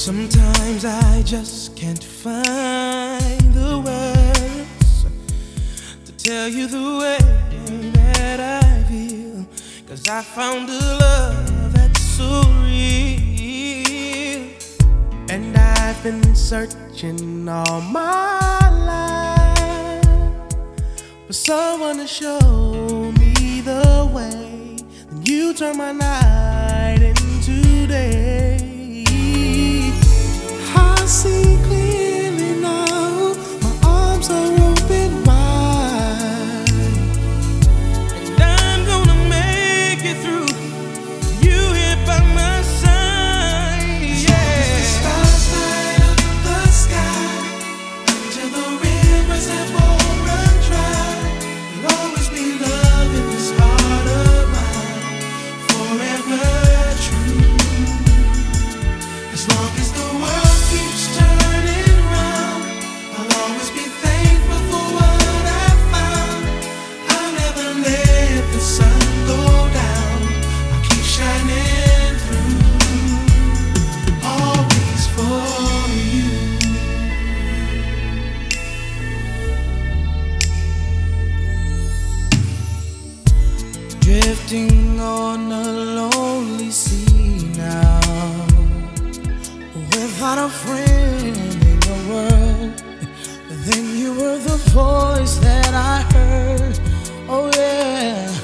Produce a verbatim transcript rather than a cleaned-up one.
Sometimes I just can't find the words to tell you the way that I feel, 'cause I found a love that's so real. And I've been searching all my life for someone to show me the way. Then you turn my night into day. I see clearly now, my arms are open wide, and I'm gonna make it through, you here by my side. As long as the stars light up the sky, until the rivers have all run dry, there'll always be love in this heart of mine, forever true. As long as the world keeps turning round, I'll always be thankful for what I found. I'll never let the sun go down, I'll keep shining through, always for you. Drifting on a lonely sea now, without a friend in the world. But then you were the voice that I heard. Oh yeah.